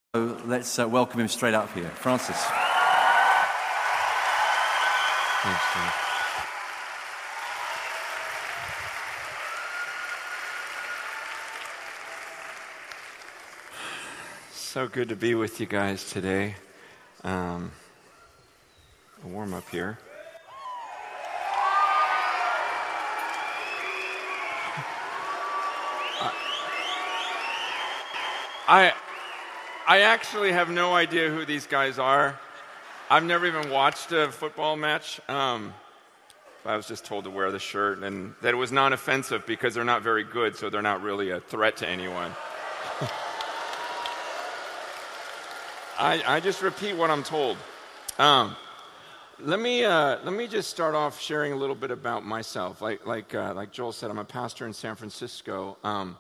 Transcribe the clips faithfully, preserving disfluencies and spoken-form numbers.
So let's uh, welcome him straight up here. Francis. Thanks, John. So good to be with you guys today. Um, a warm up here. I I actually have no idea who these guys are. I've never even watched a football match. Um, I was just told to wear the shirt, and that it was non-offensive because they're not very good, so they're not really a threat to anyone. I, I just repeat what I'm told. Um, let me uh, let me just start off sharing a little bit about myself. Like like uh, like Joel said, I'm a pastor in San Francisco. Um,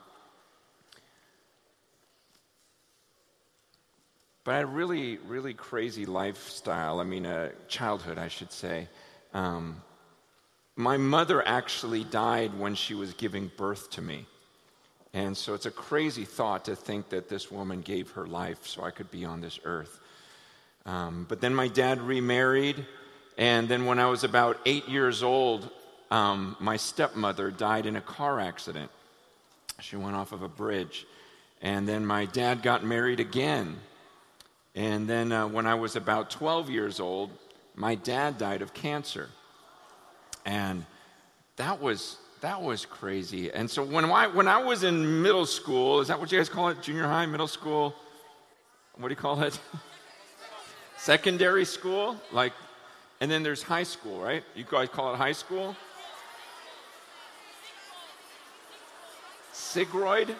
But I had a really, really crazy lifestyle. I mean, a childhood, I should say. Um, my mother actually died when she was giving birth to me. And so it's a crazy thought to think that this woman gave her life so I could be on this earth. Um, but then my dad remarried. And then when I was about eight years old, um, my stepmother died in a car accident. She went off of a bridge. And then my dad got married again. And then uh, when I was about twelve years old, my dad died of cancer. And that was that was crazy. And so when I, when I was in middle school, is that what you guys call it? Junior high, middle school? What do you call it? Secondary school? Like, and then there's high school, right? You guys call it high school? Sigroid?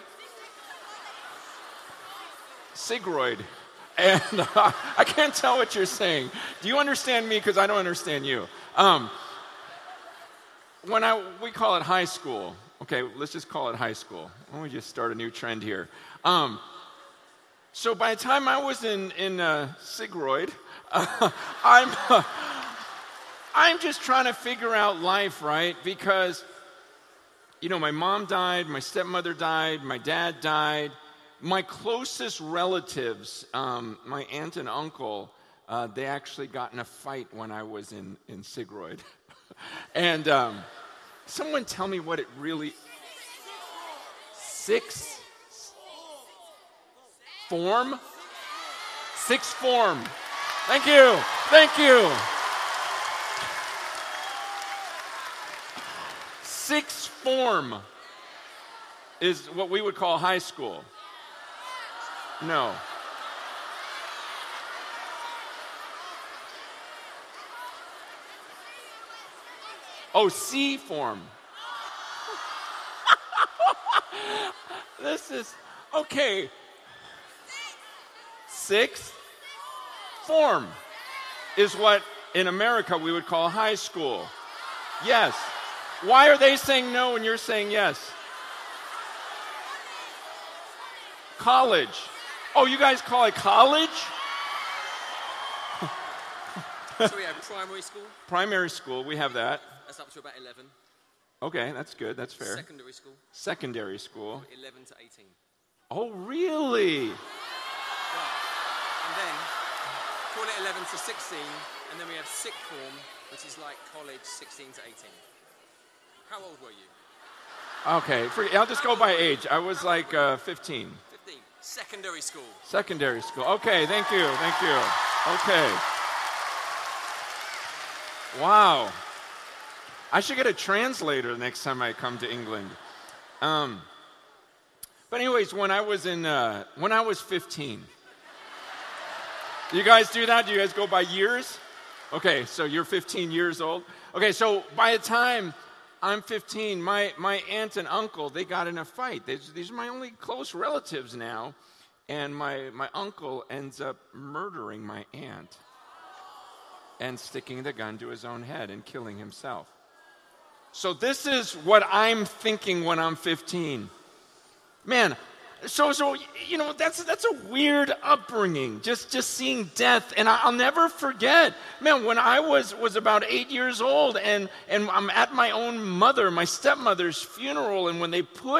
Sigroid. And uh, I can't tell what you're saying. Do you understand me? Because I don't understand you. Um, when I we call it high school. Okay, let's just call it high school. Why don't we just start a new trend here? Um, so by the time I was in in uh, Sigroid, uh, I'm uh, I'm just trying to figure out life, right? Because you know, my mom died, my stepmother died, my dad died. My closest relatives, um, my aunt and uncle, uh, they actually got in a fight when I was in, in Sigroid. and um, someone tell me what it really... Six? Form? Sixth form. Thank you. Thank you. Sixth form is what we would call high school. No. Oh, C form. This is, okay. Sixth form is what in America we would call high school. Yes. Why are they saying no and you're saying yes? College. Oh, you guys call it college? So we have primary school? Primary school, we have that. That's up to about eleven. Okay, that's good, that's fair. Secondary school? Secondary school. eleven to eighteen. Oh, really? Right. And then, call it eleven to sixteen, and then we have sixth form, which is like college, sixteen to eighteen. How old were you? Okay, for, I'll just go by age. I was like uh, fifteen. fifteen. Secondary school. Secondary school. Okay, thank you, thank you. Okay. Wow. I should get a translator next time I come to England. Um, but anyways, when I was in, uh, when I was fifteen. Do you guys do that? Do you guys go by years? Okay, so you're fifteen years old. Okay, so by the time I'm fifteen, my, my aunt and uncle, they got in a fight. They, these are my only close relatives now. And my, my uncle ends up murdering my aunt and sticking the gun to his own head and killing himself. So this is what I'm thinking when I'm fifteen. Man, so, so you know, that's that's a weird upbringing, just just seeing death. And I, I'll never forget, man, when I was, was about eight years old and, and I'm at my own mother, my stepmother's funeral, and when they put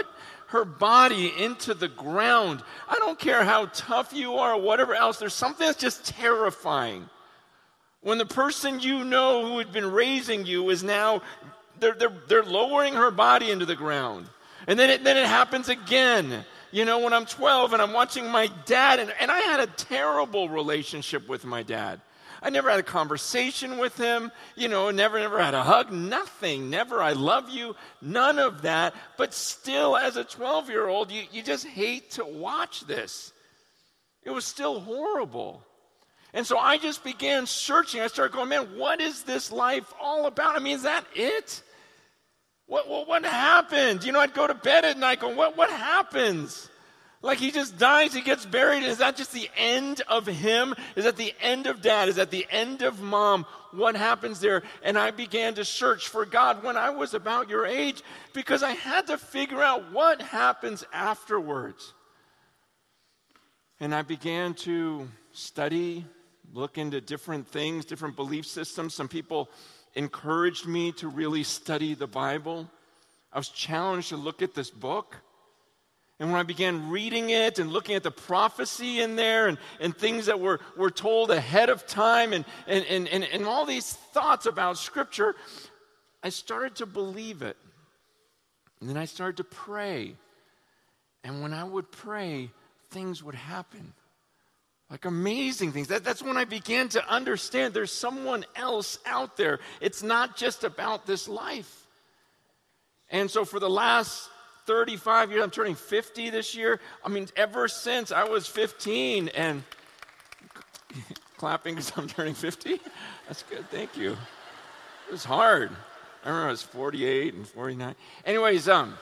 her body into the ground. I don't care how tough you are or whatever else. There's something that's just terrifying. When the person you know who had been raising you is now, they're, they're, they're lowering her body into the ground. And then it, then it happens again. You know, when I'm twelve and I'm watching my dad, and, and I had a terrible relationship with my dad. I never had a conversation with him, you know, never, never had a hug, nothing, never, I love you, none of that. But still, as a twelve-year-old, you, you just hate to watch this. It was still horrible. And so I just began searching. I started going, man, what is this life all about? I mean, is that it? What, what, what happened? You know, I'd go to bed at night going, what, what happens? Like he just dies, he gets buried. Is that just the end of him? Is that the end of dad? Is that the end of mom? What happens there? And I began to search for God when I was about your age because I had to figure out what happens afterwards. And I began to study, look into different things, different belief systems. Some people encouraged me to really study the Bible. I was challenged to look at this book. And when I began reading it and looking at the prophecy in there and, and things that were, were told ahead of time and, and, and, and, and all these thoughts about Scripture, I started to believe it. And then I started to pray. And when I would pray, things would happen. Like amazing things. That, that's when I began to understand there's someone else out there. It's not just about this life. And so for the last thirty-five years, I'm turning fifty this year. I mean, ever since I was fifteen and clapping because I'm turning fifty. That's good, thank you. It was hard. I remember I was forty-eight and forty-nine. Anyways, um,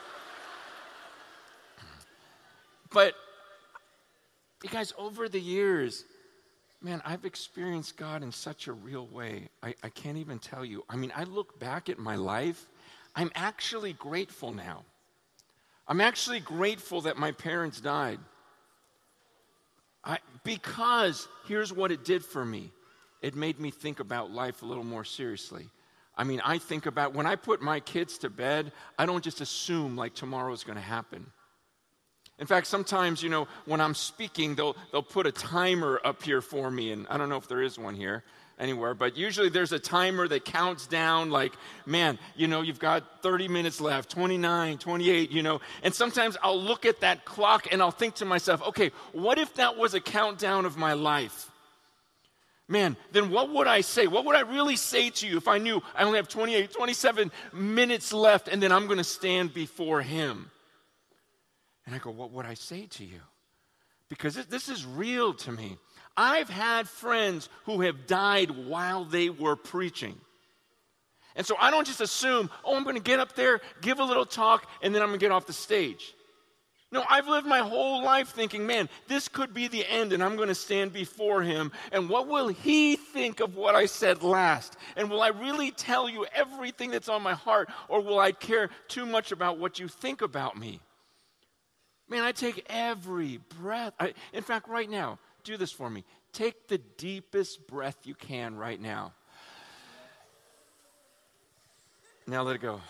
but you guys, over the years, man, I've experienced God in such a real way. I, I can't even tell you. I mean, I look back at my life. I'm actually grateful now. I'm actually grateful that my parents died. I, because here's what it did for me. It made me think about life a little more seriously. I mean, I think about, when I put my kids to bed, I don't just assume like tomorrow's going to happen. In fact, sometimes, you know, when I'm speaking, they'll they'll put a timer up here for me, and I don't know if there is one here anywhere, but usually there's a timer that counts down like, man, you know, you've got thirty minutes left, twenty-nine, twenty-eight, you know, and sometimes I'll look at that clock and I'll think to myself, okay, what if that was a countdown of my life? Man, then what would I say? What would I really say to you if I knew I only have twenty-eight, twenty-seven minutes left and then I'm going to stand before him? And I go, what would I say to you? Because this is real to me. I've had friends who have died while they were preaching. And so I don't just assume, oh, I'm going to get up there, give a little talk, and then I'm going to get off the stage. No, I've lived my whole life thinking, man, this could be the end, and I'm going to stand before him. And what will he think of what I said last? And will I really tell you everything that's on my heart, or will I care too much about what you think about me? Man, I take every breath. I, in fact, right now, do this for me. Take the deepest breath you can right now. Now let it go.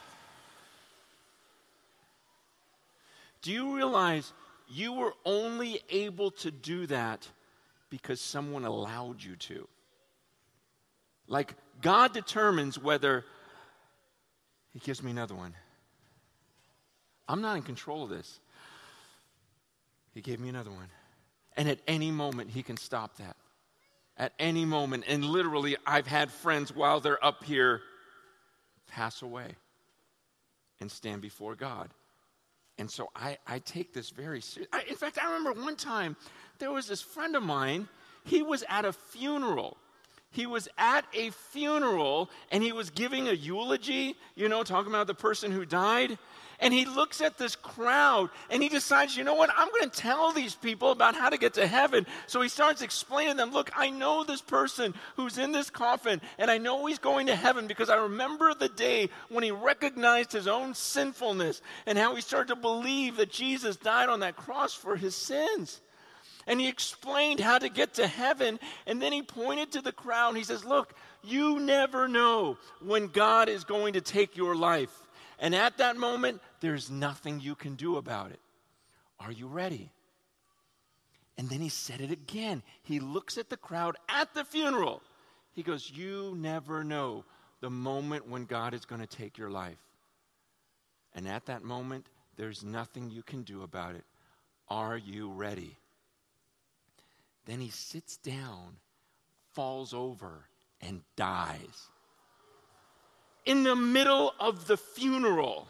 Do you realize you were only able to do that because someone allowed you to? Like, God determines whether he gives me another one. I'm not in control of this. He gave me another one. And at any moment, he can stop that. At any moment. And literally, I've had friends while they're up here pass away and stand before God. And so I, I take this very seriously. In fact, I remember one time, there was this friend of mine. He was at a funeral. He was at a funeral, and he was giving a eulogy, you know, talking about the person who died. And he looks at this crowd, and he decides, you know what, I'm going to tell these people about how to get to heaven. So he starts explaining to them, look, I know this person who's in this coffin, and I know he's going to heaven because I remember the day when he recognized his own sinfulness and how he started to believe that Jesus died on that cross for his sins. And he explained how to get to heaven, and then he pointed to the crowd, and he says, look, you never know when God is going to take your life. And at that moment, there's nothing you can do about it. Are you ready? And then he said it again. He looks at the crowd at the funeral. He goes, you never know the moment when God is going to take your life. And at that moment, there's nothing you can do about it. Are you ready? Then he sits down, falls over, and dies. In the middle of the funeral.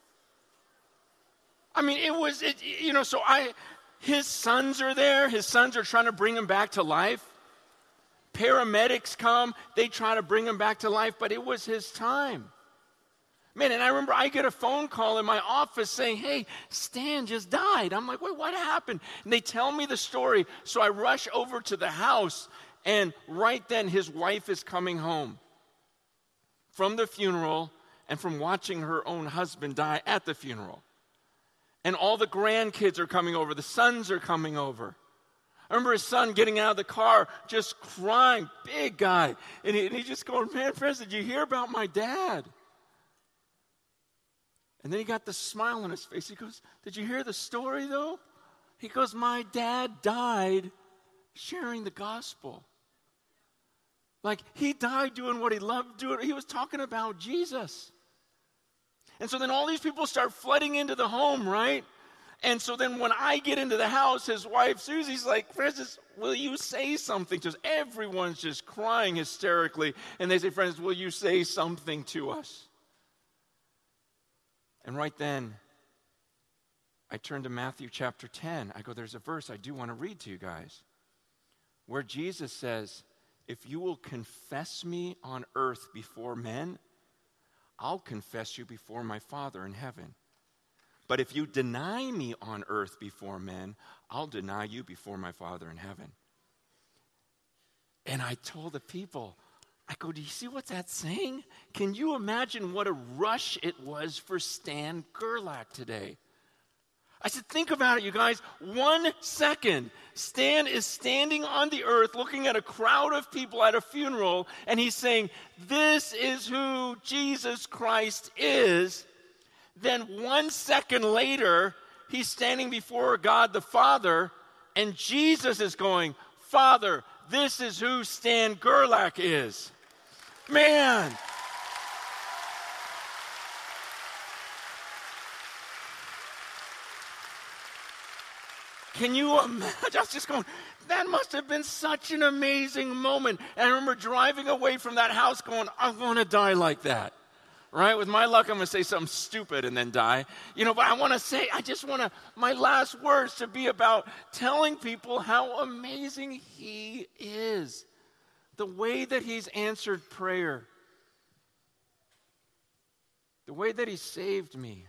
I mean, it was, it, you know, so I, his sons are there. His sons are trying to bring him back to life. Paramedics come. They try to bring him back to life, but it was his time. Man, and I remember I get a phone call in my office saying, hey, Stan just died. I'm like, wait, what happened? And they tell me the story. So I rush over to the house, and right then his wife is coming home from the funeral and from watching her own husband die at the funeral. And all the grandkids are coming over. The sons are coming over. I remember his son getting out of the car, just crying, big guy. And, he, and he's just going, man, Fred, did you hear about my dad? And then he got the smile on his face. He goes, did you hear the story, though? He goes, my dad died sharing the gospel. Like, he died doing what he loved doing. He was talking about Jesus. And so then all these people start flooding into the home, right? And so then when I get into the house, his wife, Susie's like, Francis, will you say something to us? Everyone's just crying hysterically. And they say, Francis, will you say something to us? And right then, I turn to Matthew chapter ten. I go, there's a verse I do want to read to you guys, where Jesus says, if you will confess me on earth before men, I'll confess you before my Father in heaven. But if you deny me on earth before men, I'll deny you before my Father in heaven. And I told the people, I go, do you see what that's saying? Can you imagine what a rush it was for Stan Gerlach today? I said, think about it, you guys. One second, Stan is standing on the earth looking at a crowd of people at a funeral, and he's saying, this is who Jesus Christ is. Then one second later, he's standing before God the Father, and Jesus is going, Father, this is who Stan Gerlach is. Man. Can you imagine? I was just going, that must have been such an amazing moment. And I remember driving away from that house going, I want to die like that. Right? With my luck, I'm going to say something stupid and then die. You know, but I want to say, I just want to, my last words to be about telling people how amazing he is. The way that he's answered prayer. The way that he saved me.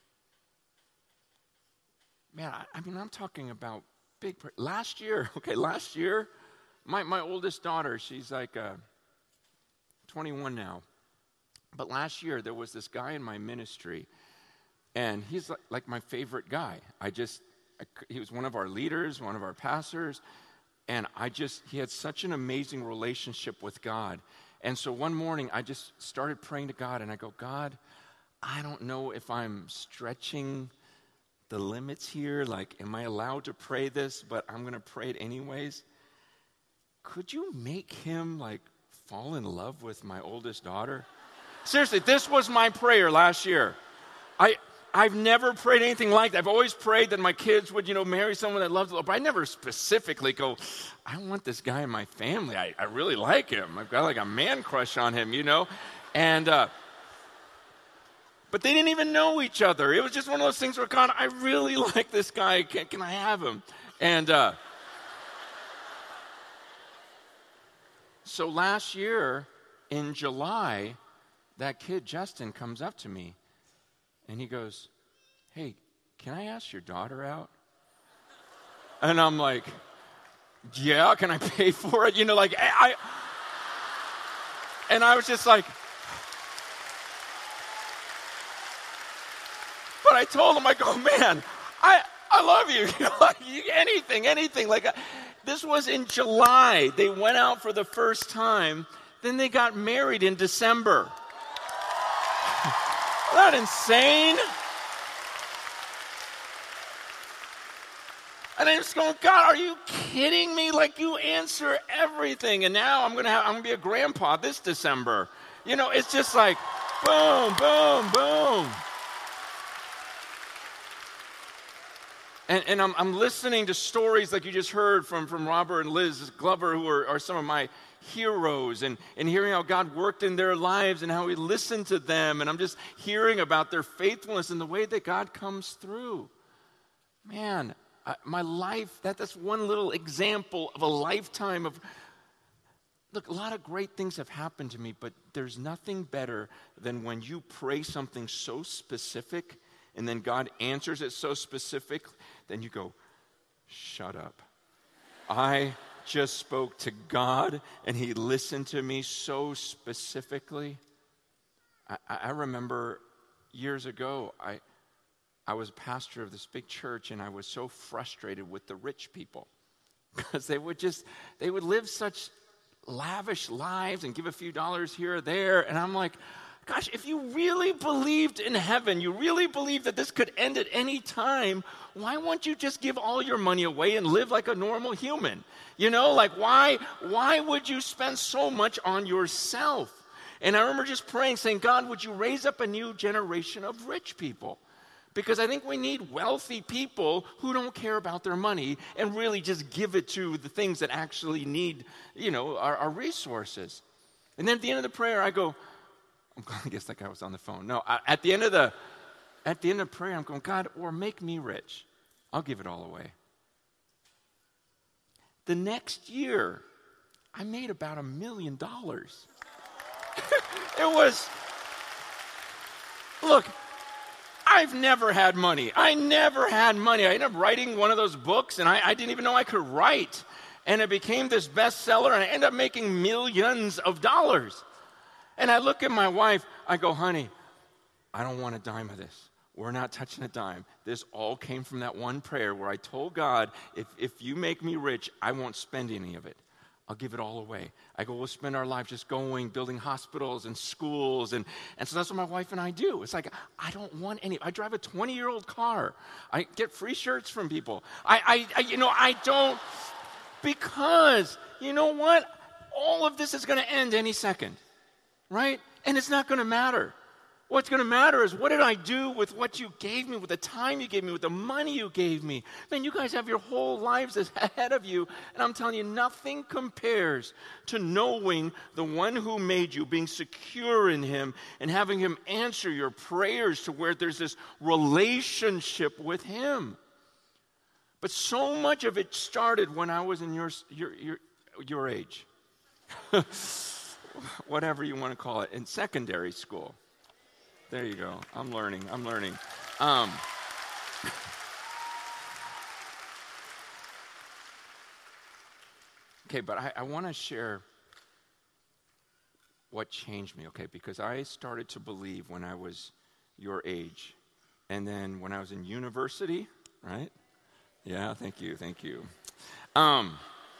Man, I, I mean, I'm talking about big prayer. Last year, okay, last year, my, my oldest daughter, she's like uh, twenty-one now. But last year, there was this guy in my ministry, and he's like, like my favorite guy. I just, I, he was one of our leaders, one of our pastors, and I just, he had such an amazing relationship with God. And so one morning, I just started praying to God, and I go, God, I don't know if I'm stretching the limits here. Like, am I allowed to pray this? But I'm going to pray it anyways. Could you make him, like, fall in love with my oldest daughter? Seriously, this was my prayer last year. I, I've never prayed anything like that. I've always prayed that my kids would, you know, marry someone that loves the Lord. But I never specifically go, I want this guy in my family. I, I really like him. I've got like a man crush on him, you know. And, uh, but they didn't even know each other. It was just one of those things where, God, I really like this guy. Can, can I have him? And uh, so last year in July, that kid, Justin, comes up to me, and he goes, hey, can I ask your daughter out? And I'm like, yeah, can I pay for it? You know, like, I, I and I was just like, but I told him, I go, man, I, I love you. You know, like, anything, anything. Like, this was in July. They went out for the first time. Then they got married in December. Isn't that insane? And I'm just going, God, are you kidding me? Like, you answer everything. And now I'm going to have, I'm going to be a grandpa this December. You know, it's just like, boom, boom, boom. And, and I'm, I'm listening to stories like you just heard from, from Robert and Liz Glover, who are, are some of my heroes, and, and hearing how God worked in their lives and how he listened to them. And I'm just hearing about their faithfulness and the way that God comes through. Man, I, my life, that, that's one little example of a lifetime of, look, a lot of great things have happened to me, but there's nothing better than when you pray something so specific and then God answers it so specific, then you go, shut up. I just spoke to God and he listened to me so specifically. I, I remember years ago, I, I was a pastor of this big church, and I was so frustrated with the rich people because they would just, they would live such lavish lives and give a few dollars here or there. And I'm like, gosh, if you really believed in heaven, you really believed that this could end at any time, why won't you just give all your money away and live like a normal human? You know, like why, why would you spend so much on yourself? And I remember just praying, saying, God, would you raise up a new generation of rich people? Because I think we need wealthy people who don't care about their money and really just give it to the things that actually need, you know, our, our resources. And then at the end of the prayer, I go, I guess that guy was on the phone. No, I, at the end of the, at the end of prayer, I'm going, God, or make me rich. I'll give it all away. The next year, I made about a million dollars. It was, look, I've never had money. I never had money. I ended up writing one of those books, and I, I didn't even know I could write. And it became this bestseller, and I ended up making millions of dollars. And I look at my wife, I go, honey, I don't want a dime of this. We're not touching a dime. This all came from that one prayer where I told God, if, if you make me rich, I won't spend any of it. I'll give it all away. I go, we'll spend our life just going, building hospitals and schools. And, and so that's what my wife and I do. It's like, I don't want any. I drive a twenty-year-old car. I get free shirts from people. I, I, I you know, I don't, because, you know what? All of this is going to end any second, right? And it's not going to matter. What's going to matter is, what did I do with what you gave me, with the time you gave me, with the money you gave me? Man, you guys have your whole lives ahead of you, and I'm telling you, nothing compares to knowing the one who made you, being secure in him, and having him answer your prayers to where there's this relationship with him. But so much of it started when I was in your, your, your, your age. Whatever you want to call it, in secondary school. There you go. I'm learning. I'm learning. Um, okay, but I, I want to share what changed me, okay? Because I started to believe when I was your age. And then when I was in university, right? Yeah, thank you, thank you. Um,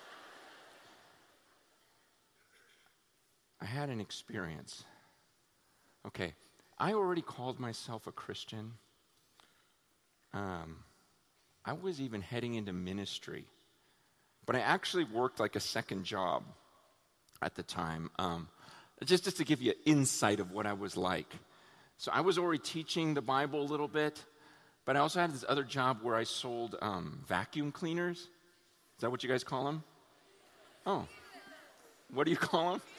I had an experience. Okay. I already called myself a Christian. Um, I was even heading into ministry. But I actually worked like a second job at the time. Um, just, just to give you an insight of what I was like. So I was already teaching the Bible a little bit. But I also had this other job where I sold um, vacuum cleaners. Is that what you guys call them? Oh. What do you call them?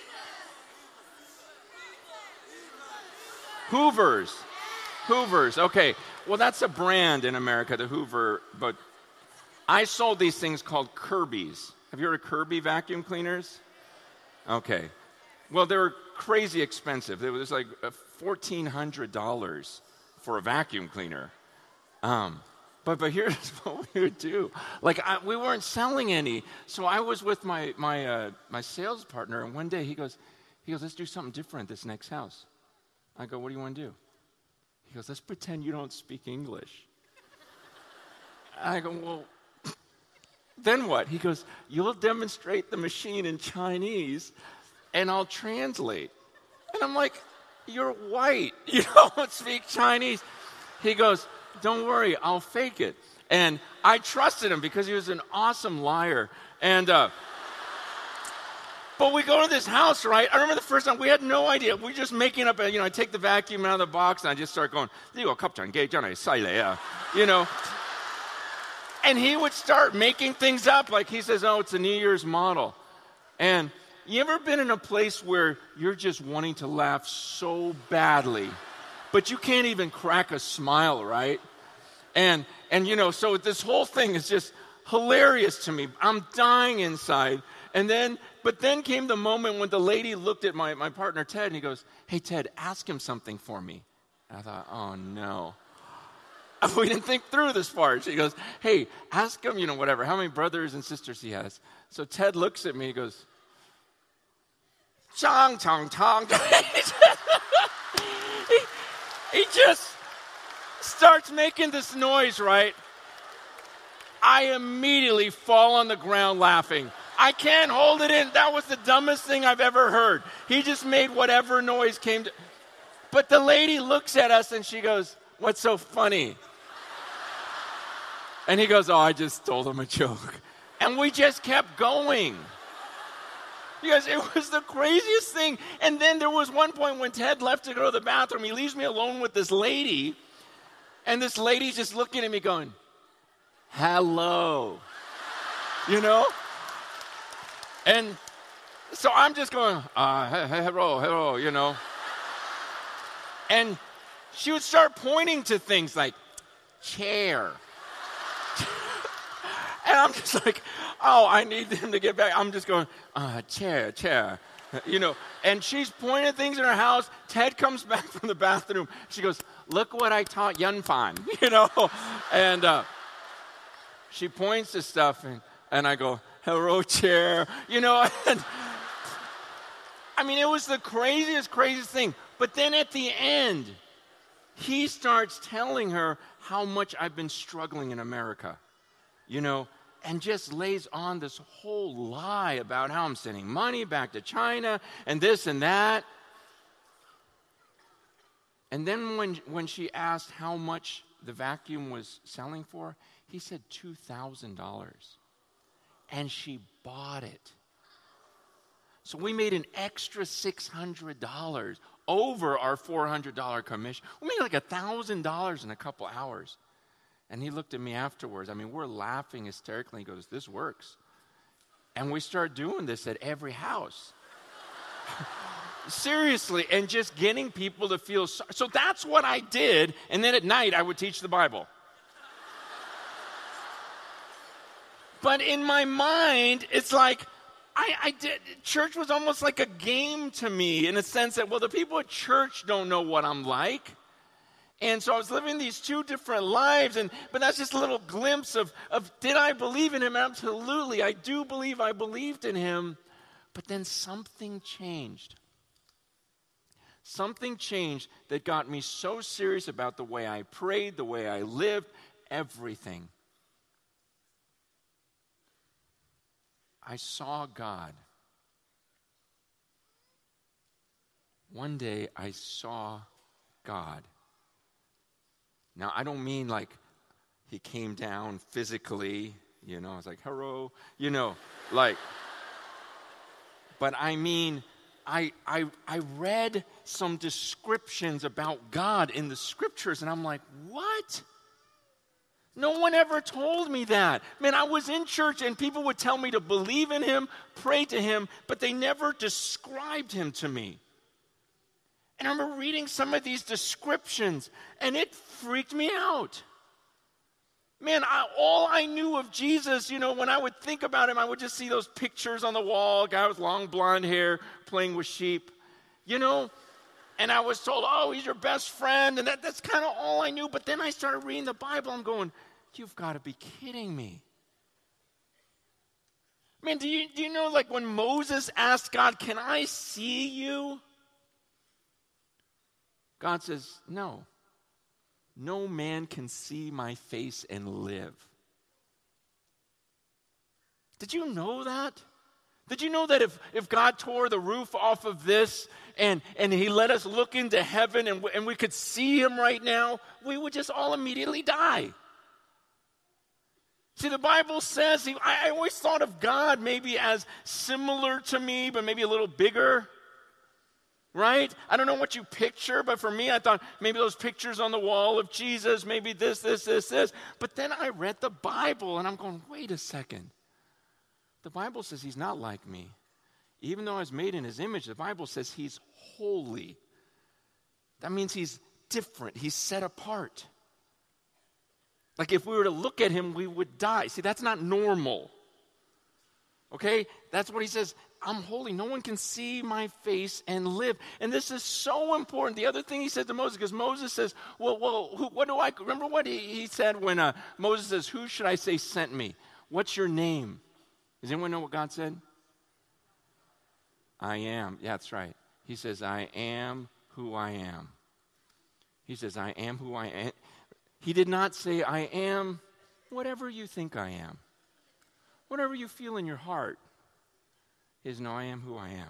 Hoovers. Hoovers. Okay. Well, that's a brand in America, the Hoover. But I sold these things called Kirby's. Have you heard of Kirby vacuum cleaners? Okay. Well, they were crazy expensive. It was like fourteen hundred dollars for a vacuum cleaner. Um, but but here's what we would do. Like, I, we weren't selling any. So I was with my my uh, my sales partner, and one day he goes, he goes, let's do something different this next house. I go, what do you want to do? He goes, let's pretend you don't speak English. I go, well, then what? He goes, you'll demonstrate the machine in Chinese, and I'll translate. And I'm like, you're white. You don't speak Chinese. He goes, don't worry, I'll fake it. And I trusted him because he was an awesome liar. And, uh, but we go to this house, right? I remember the first time, we had no idea. We were just making up, you know, I take the vacuum out of the box and I just start going, you know. And he would start making things up. Like he says, oh, it's a New Year's model. And you ever been in a place where you're just wanting to laugh so badly, but you can't even crack a smile, right? And, and you know, so this whole thing is just hilarious to me. I'm dying inside. And then, but then came the moment when the lady looked at my, my partner, Ted, and he goes, hey, Ted, ask him something for me. And I thought, oh, no. We didn't think through this part. She goes, hey, ask him, you know, whatever, how many brothers and sisters he has. So Ted looks at me and goes, chong, chong, chong. he, he just starts making this noise, right? I immediately fall on the ground laughing. I can't hold it in. That was the dumbest thing I've ever heard. He just made whatever noise came to. But the lady looks at us and she goes, what's so funny? And he goes, oh, I just told him a joke. And we just kept going. Because it was the craziest thing. And then there was one point when Ted left to go to the bathroom. He leaves me alone with this lady. And this lady's just looking at me going, hello. You know? And so I'm just going, uh, hello, hello, you know. And she would start pointing to things like chair. And I'm just like, oh, I need them to get back. I'm just going, uh, chair, chair, you know. And she's pointing at things in her house. Ted comes back from the bathroom. She goes, look what I taught Yunfan, you know. And uh, she points to stuff, and, and I go, hello, chair, you know. And I mean, it was the craziest, craziest thing. But then at the end, he starts telling her how much I've been struggling in America, you know, and just lays on this whole lie about how I'm sending money back to China and this and that. And then when, when she asked how much the vacuum was selling for, he said two thousand dollars. And she bought it. So we made an extra six hundred dollars over our four hundred dollars commission. We made like one thousand dollars in a couple hours. And he looked at me afterwards. I mean, we're laughing hysterically. He goes, this works. And we start doing this at every house. Seriously, and just getting people to feel so. So that's what I did. And then at night, I would teach the Bible. But in my mind, it's like, I, I did, church was almost like a game to me in a sense that, well, the people at church don't know what I'm like. And so I was living these two different lives, and but that's just a little glimpse of, of did I believe in him? Absolutely. I do believe I believed in him. But then something changed. Something changed that got me so serious about the way I prayed, the way I lived, everything. I saw God. One day I saw God. Now, I don't mean like he came down physically, you know, I was like, hello, you know, like, but I mean, I, I, I read some descriptions about God in the scriptures, and I'm like, what? No one ever told me that. Man, I was in church, and people would tell me to believe in him, pray to him, but they never described him to me. And I remember reading some of these descriptions, and it freaked me out. Man, I, all I knew of Jesus, you know, when I would think about him, I would just see those pictures on the wall, a guy with long blonde hair playing with sheep, you know. And I was told, oh, he's your best friend, and that, that's kind of all I knew. But then I started reading the Bible, I'm going, you've got to be kidding me. Man, do you, do you know, like when Moses asked God, can I see you? God says, no. No man can see my face and live. Did you know that? Did you know that if, if God tore the roof off of this and, and he let us look into heaven and, and we could see him right now, we would just all immediately die? See, the Bible says, he, I, I always thought of God maybe as similar to me, but maybe a little bigger, right? I don't know what you picture, but for me, I thought maybe those pictures on the wall of Jesus, maybe this, this, this, this. But then I read the Bible, and I'm going, wait a second. The Bible says he's not like me. Even though I was made in his image, the Bible says he's holy. That means he's different. He's set apart. Like if we were to look at him, we would die. See, that's not normal. Okay? That's what he says. I'm holy. No one can see my face and live. And this is so important. The other thing he said to Moses, because Moses says, well, well, who, what do I, remember what he, he said when uh, Moses says, who should I say sent me? What's your name? Does anyone know what God said? I am. Yeah, that's right. He says, I am who I am. He says, I am who I am. He did not say, I am whatever you think I am. Whatever you feel in your heart. He says, no, I am who I am.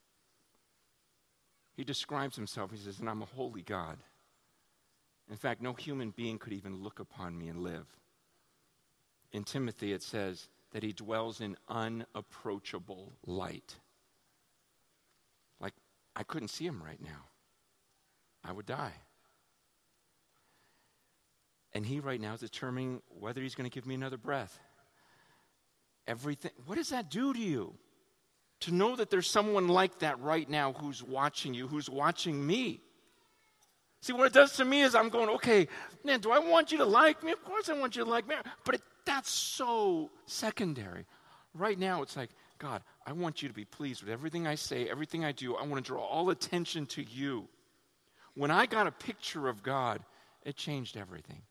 He describes himself. He says, and I'm a holy God. In fact, no human being could even look upon me and live. In Timothy, it says that he dwells in unapproachable light. Like, I couldn't see him right now. I would die. And he right now is determining whether he's going to give me another breath. Everything. What does that do to you? To know that there's someone like that right now who's watching you, who's watching me. See, what it does to me is I'm going, okay, man, do I want you to like me? Of course I want you to like me. But it, that's so secondary. Right now it's like, God, I want you to be pleased with everything I say, everything I do. I want to draw all attention to you. When I got a picture of God, it changed everything.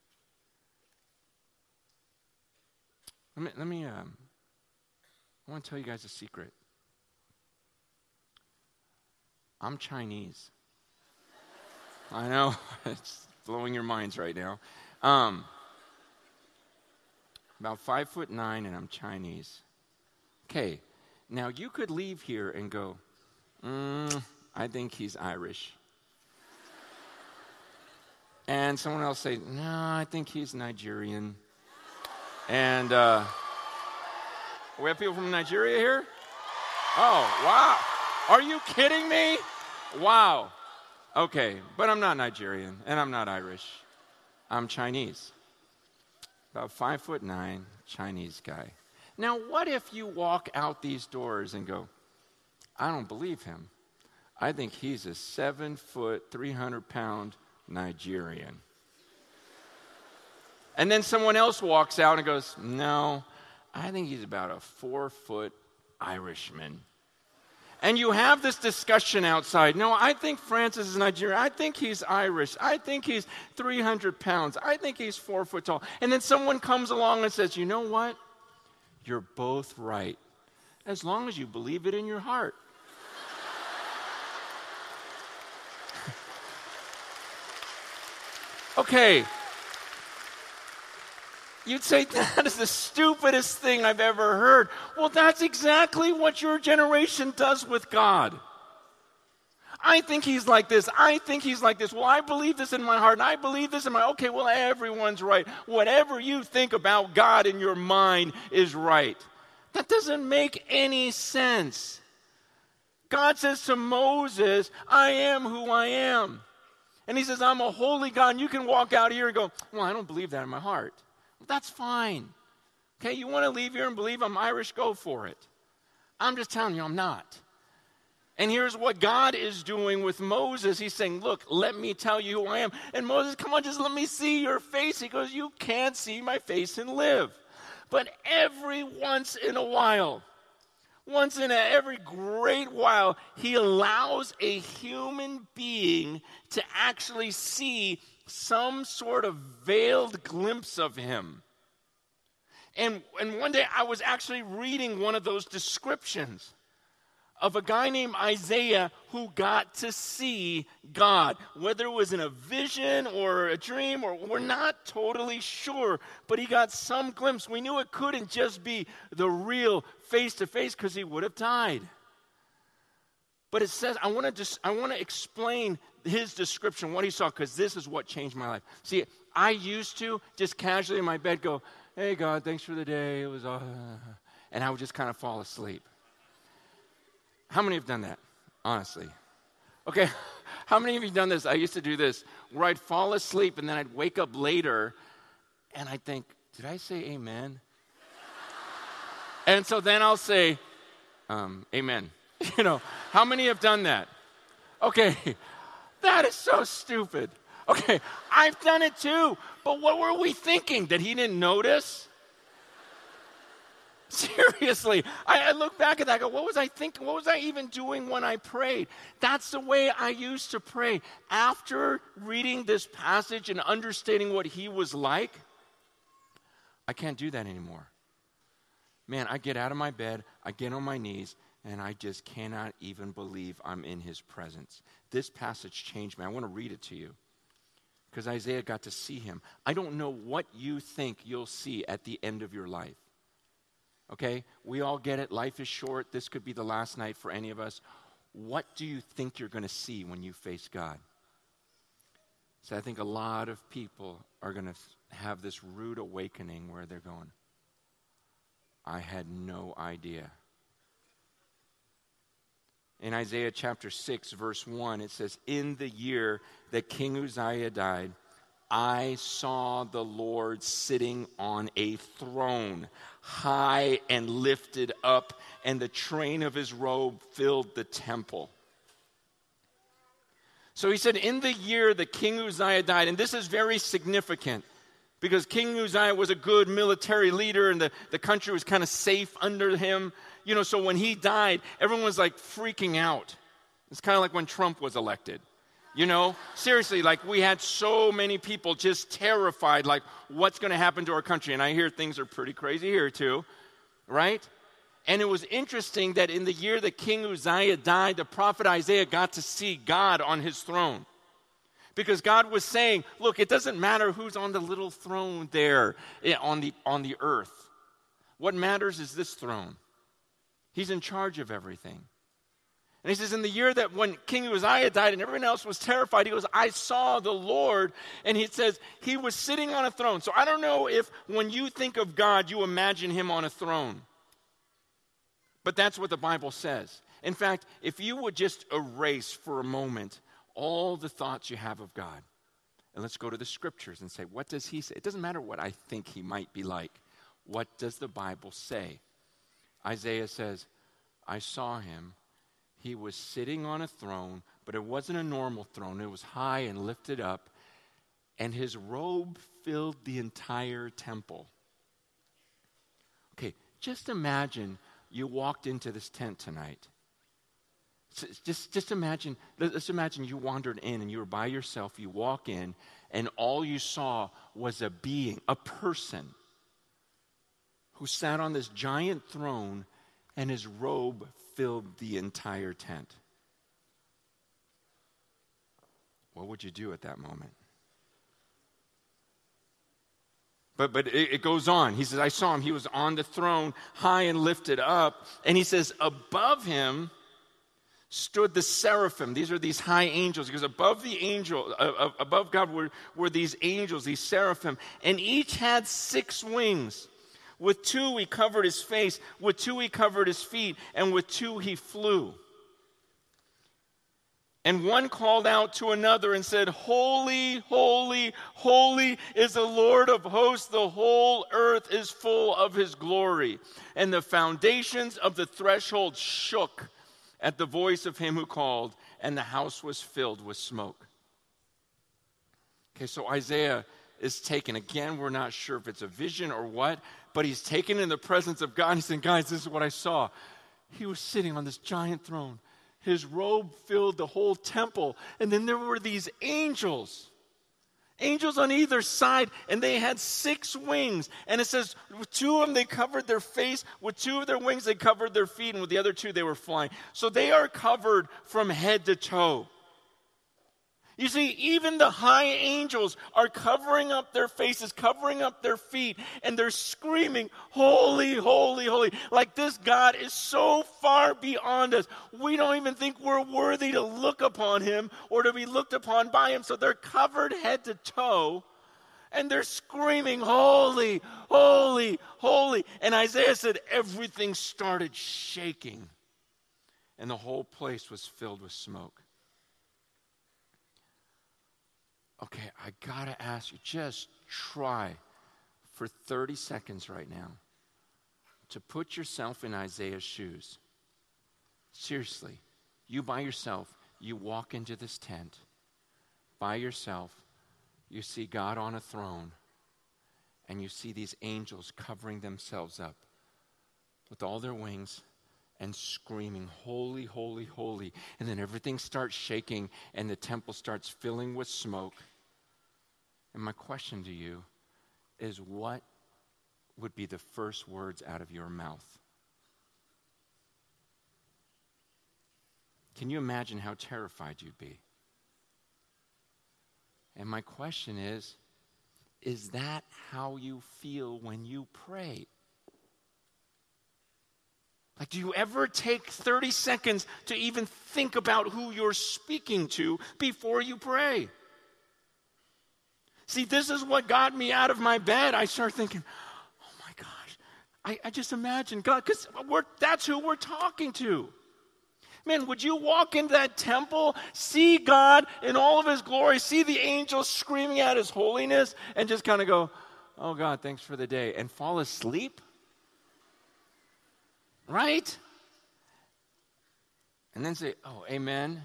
Let me, let me um, I want to tell you guys a secret. I'm Chinese. I know, it's blowing your minds right now. Um, about five foot nine, and I'm Chinese. Okay, now you could leave here and go, mm, I think he's Irish. And someone else say, no, I think he's Nigerian. And uh, we have people from Nigeria here? Oh, wow. Are you kidding me? Wow. Okay, but I'm not Nigerian, and I'm not Irish. I'm Chinese. About five foot nine, Chinese guy. Now, what if you walk out these doors and go, I don't believe him. I think he's a seven foot, three hundred pound Nigerian. And then someone else walks out and goes, no, I think he's about a four foot Irishman. And you have this discussion outside. No, I think Francis is Nigerian. I think he's Irish. I think he's three hundred pounds. I think he's four foot tall. And then someone comes along and says, you know what? You're both right. As long as you believe it in your heart. Okay. You'd say, that is the stupidest thing I've ever heard. Well, that's exactly what your generation does with God. I think he's like this. I think he's like this. Well, I believe this in my heart, and I believe this in my... Okay, well, everyone's right. Whatever you think about God in your mind is right. That doesn't make any sense. God says to Moses, I am who I am. And he says, I'm a holy God. And you can walk out here and go, well, I don't believe that in my heart. That's fine. Okay, you want to leave here and believe I'm Irish, go for it. I'm just telling you, I'm not. And here's what God is doing with Moses. He's saying, look, let me tell you who I am. And Moses, come on, just let me see your face. He goes, you can't see my face and live. But every once in a while, once in a, every great while, he allows a human being to actually see some sort of veiled glimpse of him. And, and one day I was actually reading one of those descriptions of a guy named Isaiah who got to see God. Whether it was in a vision or a dream, or we're not totally sure, but he got some glimpse. We knew it couldn't just be the real face-to-face because he would have died. But it says, I want to just, I want to explain his description, what he saw, because this is what changed my life. See, I used to just casually in my bed go, hey, God, thanks for the day. It was, uh, and I would just kind of fall asleep. How many have done that, honestly? Okay, how many of you have done this? I used to do this, where I'd fall asleep, and then I'd wake up later, and I'd think, did I say amen? And so then I'll say, um, amen. You know, how many have done that? Okay, that is so stupid. Okay, I've done it too, but what were we thinking? That he didn't notice? Seriously, I, I look back at that, I go, what was I thinking? What was I even doing when I prayed? That's the way I used to pray. After reading this passage and understanding what he was like, I can't do that anymore. Man, I get out of my bed, I get on my knees, and I just cannot even believe I'm in his presence. This passage changed me. I want to read it to you because Isaiah got to see him. I don't know what you think you'll see at the end of your life. Okay, we all get it. Life is short. This could be the last night for any of us. What do you think you're going to see when you face God? So I think a lot of people are going to have this rude awakening where they're going, I had no idea. In Isaiah chapter six, verse one, it says, in the year that King Uzziah died, I saw the Lord sitting on a throne, high and lifted up, and the train of his robe filled the temple. So he said, in the year that King Uzziah died, and this is very significant, because King Uzziah was a good military leader, and the, the country was kind of safe under him. You know, so when he died, everyone was like freaking out. It's kind of like when Trump was elected. You know, seriously, like we had so many people just terrified, like what's going to happen to our country? And I hear things are pretty crazy here too, right? And it was interesting that in the year that King Uzziah died, the prophet Isaiah got to see God on his throne. Because God was saying, look, it doesn't matter who's on the little throne there on the, on the earth. What matters is this throne. He's in charge of everything. And he says, in the year that when King Uzziah died and everyone else was terrified, he goes, I saw the Lord. And he says, he was sitting on a throne. So I don't know if when you think of God, you imagine him on a throne. But that's what the Bible says. In fact, if you would just erase for a moment all the thoughts you have of God, and let's go to the scriptures and say, what does he say? It doesn't matter what I think he might be like. What does the Bible say? Isaiah says, I saw him. He was sitting on a throne, but it wasn't a normal throne. It was high and lifted up, and his robe filled the entire temple. Okay, just imagine you walked into this tent tonight. Just, just imagine, let's imagine you wandered in and you were by yourself. You walk in, and all you saw was a being, a person, who sat on this giant throne, and his robe filled the entire tent. What would you do at that moment? But but it, it goes on. He says, I saw him. He was on the throne, high and lifted up. And he says, above him stood the seraphim. These are these high angels. Because above the angel, uh, above God were, were these angels, these seraphim. And each had six wings. With two he covered his face, with two he covered his feet, and with two he flew. And one called out to another and said, Holy, holy, holy is the Lord of hosts. The whole earth is full of his glory. And the foundations of the threshold shook at the voice of him who called, and the house was filled with smoke. Okay, so Isaiah is taken. Again, we're not sure if it's a vision or what, but he's taken in the presence of God. He's saying, guys, this is what I saw. He was sitting on this giant throne. His robe filled the whole temple. And then there were these angels. Angels on either side, and they had six wings. And it says, with two of them, they covered their face. With two of their wings, they covered their feet. And with the other two, they were flying. So they are covered from head to toe. You see, even the high angels are covering up their faces, covering up their feet, and they're screaming, holy, holy, holy. Like this God is so far beyond us. We don't even think we're worthy to look upon him or to be looked upon by him. So they're covered head to toe, And they're screaming, holy, holy, holy. And Isaiah said everything started shaking. And the whole place was filled with smoke. Okay, I gotta ask you, just try for thirty seconds right now to put yourself in Isaiah's shoes. Seriously, you by yourself, you walk into this tent by yourself, you see God on a throne, and you see these angels covering themselves up with all their wings and screaming, holy, holy, holy. And then everything starts shaking and the temple starts filling with smoke. And my question to you is, what would be the first words out of your mouth? Can you imagine how terrified you'd be? And my question is, is that how you feel when you pray? Like, do you ever take thirty seconds to even think about who you're speaking to before you pray? See, this is what got me out of my bed. I started thinking, oh my gosh, I, I just imagine God, because that's who we're talking to. Man, would you walk into that temple, see God in all of his glory, see the angels screaming at his holiness, and just kind of go, oh God, thanks for the day, and fall asleep? Right? And then say, oh, amen.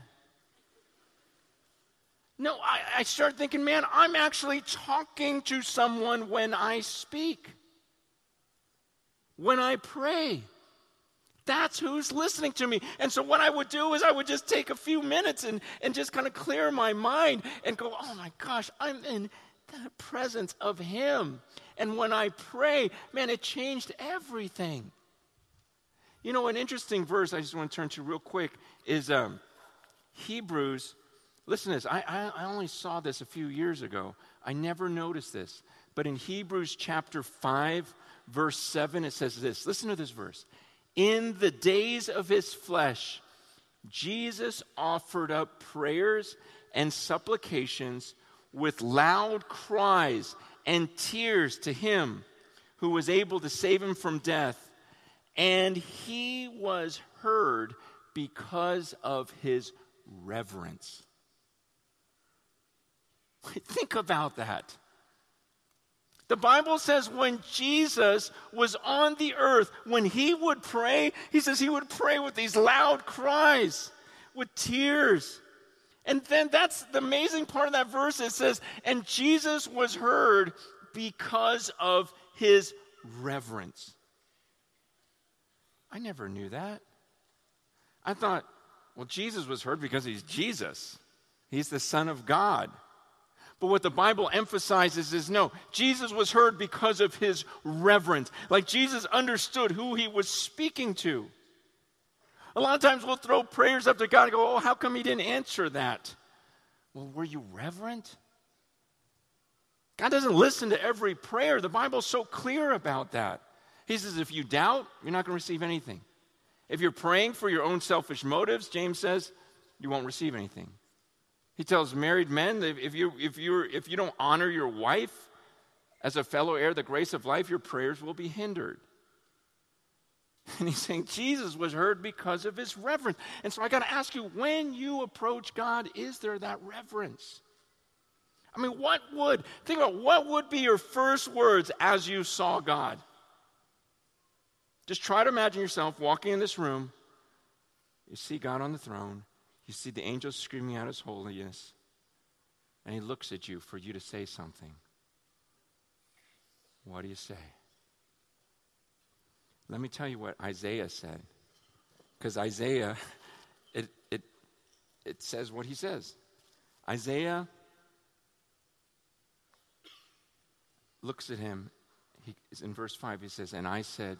No, I, I start thinking, man, I'm actually talking to someone when I speak, when I pray. That's who's listening to me. And so what I would do is I would just take a few minutes and, and just kind of clear my mind and go, oh my gosh, I'm in the presence of him. And when I pray, man, it changed everything. You know, an interesting verse I just want to turn to real quick is um, Hebrews. Listen to this. I, I, I only saw this a few years ago. I never noticed this. But in Hebrews chapter five, verse seven, it says this. Listen to this verse. In the days of his flesh, Jesus offered up prayers and supplications with loud cries and tears to him who was able to save him from death. And he was heard because of his reverence. Think about that. The Bible says when Jesus was on the earth, when he would pray, he says he would pray with these loud cries, with tears. And then that's the amazing part of that verse. It says, and Jesus was heard because of his reverence. I never knew that. I thought, well, Jesus was heard because he's Jesus. He's the Son of God. But what the Bible emphasizes is no, Jesus was heard because of his reverence. Like Jesus understood who he was speaking to. A lot of times we'll throw prayers up to God and go, oh, how come he didn't answer that? Well, were you reverent? God doesn't listen to every prayer. The Bible's so clear about that. He says if you doubt, you're not going to receive anything. If you're praying for your own selfish motives, James says, you won't receive anything. He tells married men that if you if you if you don't honor your wife as a fellow heir of the grace of life, your prayers will be hindered. And he's saying Jesus was heard because of his reverence. And so I got to ask you, when you approach God, is there that reverence? I mean, what would think about what would be your first words as you saw God? Just try to imagine yourself walking in this room. You see God on the throne. You see the angels screaming out his holiness, and he looks at you for you to say something. What do you say? Let me tell you what Isaiah said, because Isaiah, it, it, it says what he says. Isaiah looks at him. He, in verse five, he says, and I said,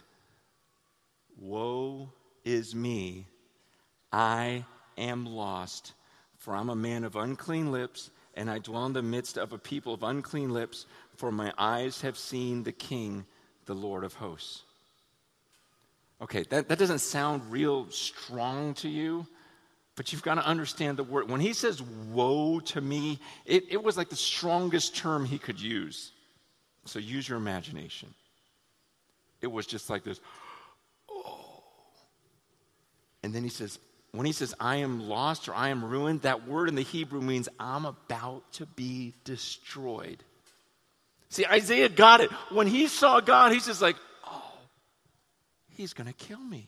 woe is me, I am lost, for I'm a man of unclean lips, and I dwell in the midst of a people of unclean lips, for my eyes have seen the King, the Lord of hosts. Okay, that, that doesn't sound real strong to you, But you've got to understand the word. When he says, woe to me, it, it was like the strongest term he could use. So use your imagination. It was just like this, oh. And then he says, when he says, I am lost or I am ruined, that word in the Hebrew means I'm about to be destroyed. See, Isaiah got it. When he saw God, he's just like, oh, he's going to kill me.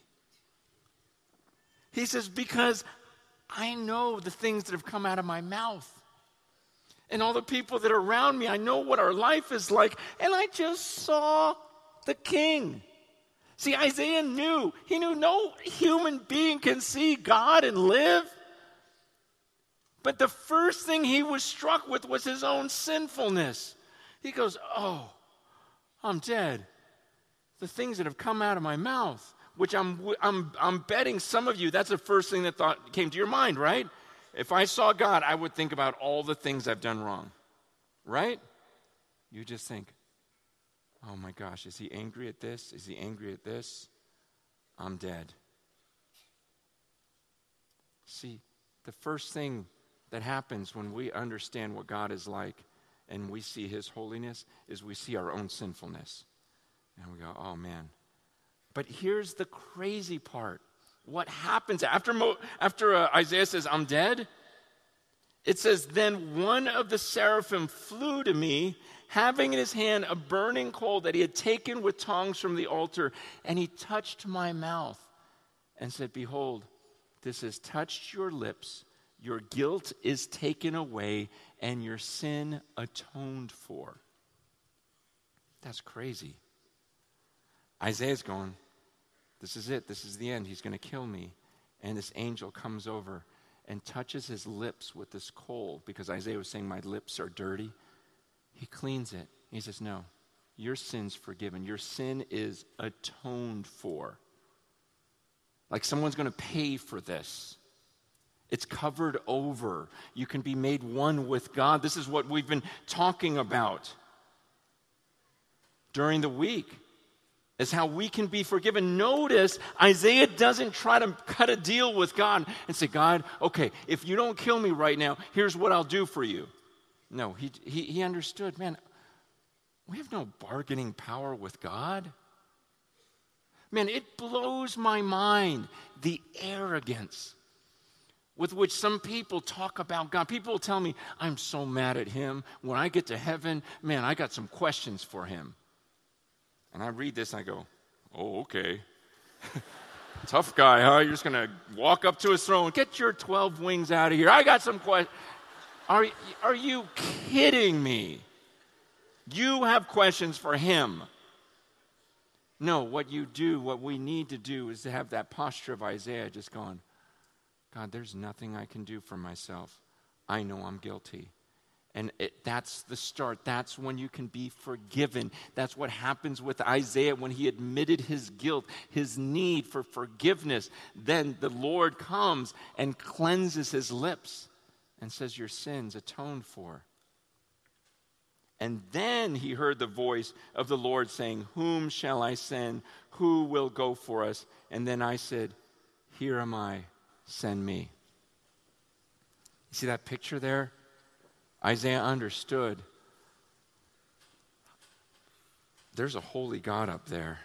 He says, because I know the things that have come out of my mouth. And all the people that are around me, I know what our life is like. And I just saw the king. See, Isaiah knew. He knew no human being can see God and live. But the first thing he was struck with was his own sinfulness. He goes, oh, I'm dead. The things that have come out of my mouth, which I'm, I'm, I'm betting some of you, that's the first thing that thought came to your mind, right? If I saw God, I would think about all the things I've done wrong, right? You just think, oh my gosh, is he angry at this? Is he angry at this? I'm dead. See, the first thing that happens when we understand what God is like and we see his holiness is we see our own sinfulness. And we go, oh man. But here's the crazy part. What happens after, Mo, after uh, Isaiah says, I'm dead? It says, then one of the seraphim flew to me, having in his hand a burning coal that he had taken with tongs from the altar, and he touched my mouth and said, behold, this has touched your lips. Your guilt is taken away, and your sin atoned for. That's crazy. Isaiah's going, this is it. This is the end. He's going to kill me. And this angel comes over and touches his lips with this coal because Isaiah was saying, my lips are dirty. He cleans it. He says, no, your sin's forgiven. Your sin is atoned for. Like someone's going to pay for this. It's covered over. You can be made one with God. This is what we've been talking about during the week. Is how we can be forgiven. Notice, Isaiah doesn't try to cut a deal with God and say, God, okay, if you don't kill me right now, here's what I'll do for you. No, he, he, he understood, man, we have no bargaining power with God. Man, it blows my mind, the arrogance with which some people talk about God. People will tell me, I'm so mad at him. When I get to heaven, man, I got some questions for him. And I read this and I go, oh, okay. Tough guy, huh? You're just going to walk up to his throne. Get your twelve wings out of here. I got some questions. Are, are you kidding me? You have questions for him. No, what you do, what we need to do is to have that posture of Isaiah just going, God, there's nothing I can do for myself. I know I'm guilty. And it, that's the start. That's when you can be forgiven. That's what happens with Isaiah when he admitted his guilt, his need for forgiveness. Then the Lord comes and cleanses his lips and says, your sins atoned for. And then he heard the voice of the Lord saying, whom shall I send? Who will go for us? And then I said, here am I, send me. You see that picture there? Isaiah understood there's a holy God up there,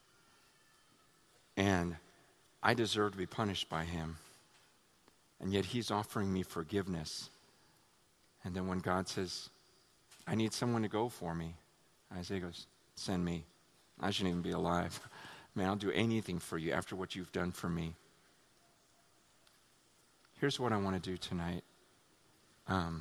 and I deserve to be punished by him, and yet he's offering me forgiveness. And then when God says, I need someone to go for me, Isaiah goes, send me. I shouldn't even be alive. Man, I'll do anything for you after what you've done for me. Here's what I want to do tonight. Um...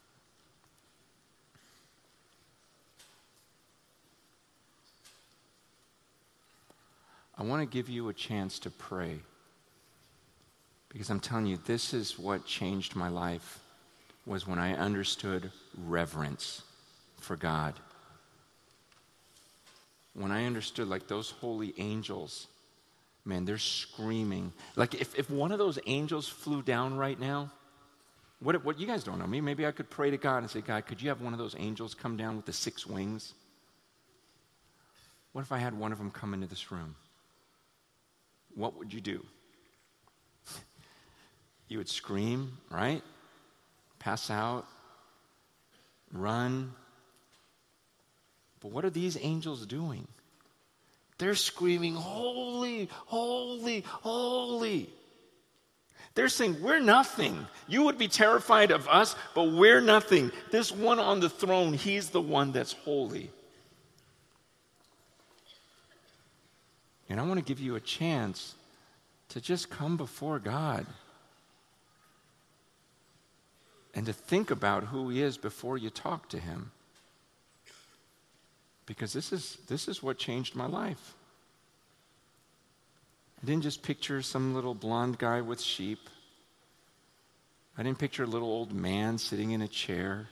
I want to give you a chance to pray, because I'm telling you, this is what changed my life, was when I understood reverence for God. When I understood, like those holy angels, man, they're screaming. Like if, if one of those angels flew down right now, what, what you guys don't know me, maybe I could pray to God and say, God, could you have one of those angels come down with the six wings? What if I had one of them come into this room? What would you do? You would scream, right? Pass out, run. But what are these angels doing? They're screaming, holy, holy, holy. They're saying, we're nothing. You would be terrified of us, but we're nothing. This one on the throne, he's the one that's holy. And I want to give you a chance to just come before God and to think about who he is before you talk to him. Because this is this is what changed my life. I didn't just picture some little blonde guy with sheep. I didn't picture a little old man sitting in a chair.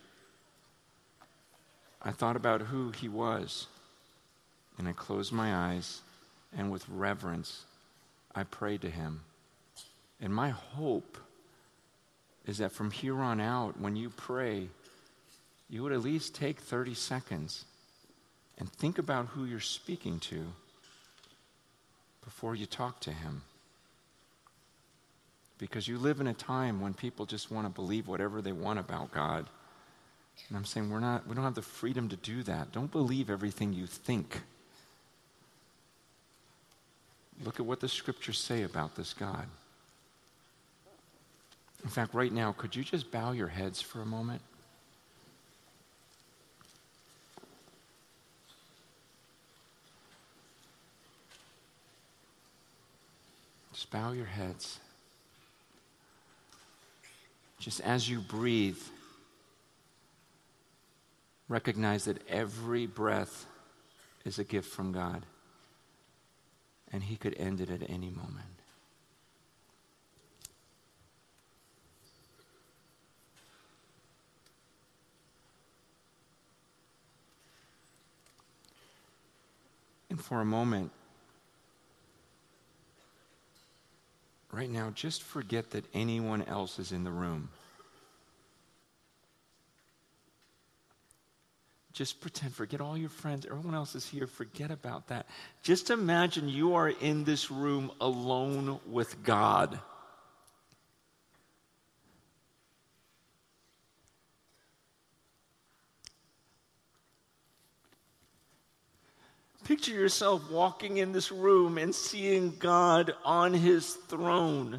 I thought about who he was, and I closed my eyes, and with reverence, I prayed to him. And my hope is that from here on out, when you pray, you would at least take thirty seconds and think about who you're speaking to before you talk to him. Because you live in a time when people just want to believe whatever they want about God. And I'm saying we're not, we don't have the freedom to do that. Don't believe everything you think. Look at what the scriptures say about this God. In fact, right now, could you just bow your heads for a moment? Just bow your heads. Just as you breathe, recognize that every breath is a gift from God, and he could end it at any moment. And for a moment, right now, just forget that anyone else is in the room. Just pretend, forget all your friends, everyone else is here, forget about that. Just imagine you are in this room alone with God. Picture yourself walking in this room and seeing God on his throne.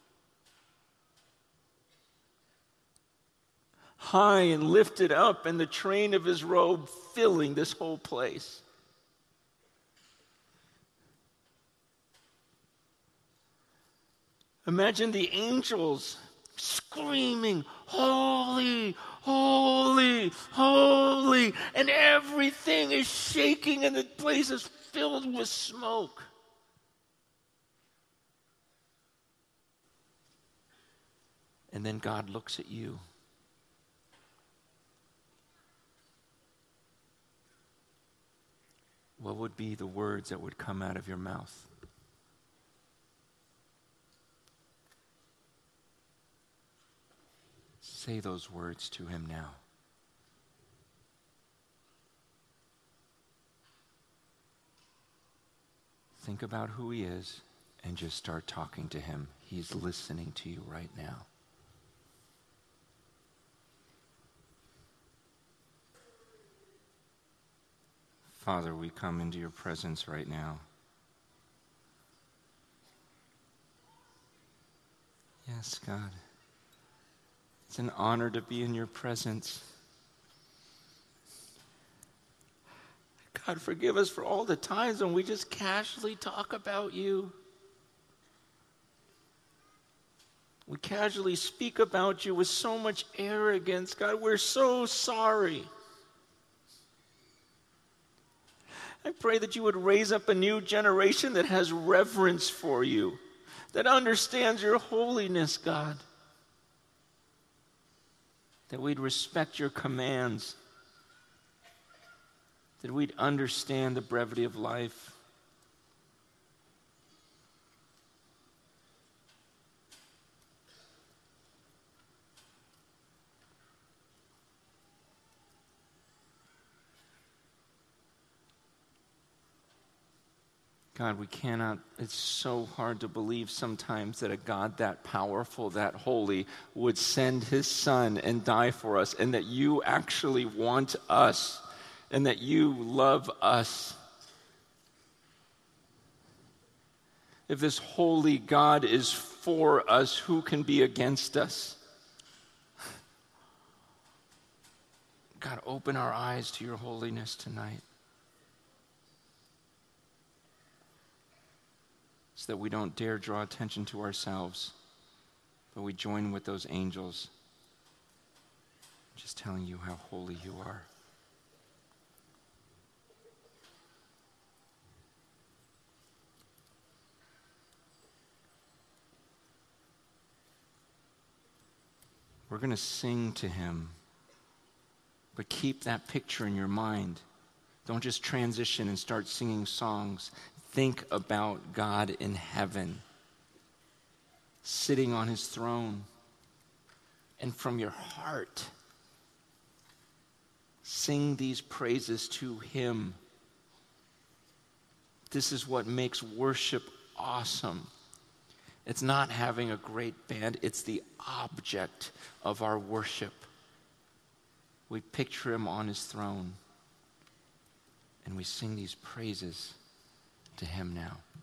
High and lifted up, and the train of his robe filling this whole place. Imagine the angels screaming, holy, holy, holy, and everything is shaking and the place is filled with smoke. And then God looks at you. What would be the words that would come out of your mouth? Say those words to him now. Think about who he is and just start talking to him. He's listening to you right now. Father, we come into your presence right now. Yes, God. It's an honor to be in your presence. God, forgive us for all the times when we just casually talk about you. We casually speak about you with so much arrogance. God, we're so sorry. I pray that you would raise up a new generation that has reverence for you, that understands your holiness, God. That we'd respect your commands, that we'd understand the brevity of life. God, we cannot, it's so hard to believe sometimes that a God that powerful, that holy, would send his son and die for us, and that you actually want us, and that you love us. If this holy God is for us, who can be against us? God, open our eyes to your holiness tonight, so that we don't dare draw attention to ourselves, but we join with those angels, just telling you how holy you are. We're going to sing to him, but keep that picture in your mind. Don't just transition and start singing songs. Think about God in heaven, sitting on his throne, and from your heart, sing these praises to him. This is what makes worship awesome. It's not having a great band, it's the object of our worship. We picture him on his throne, and we sing these praises to him now.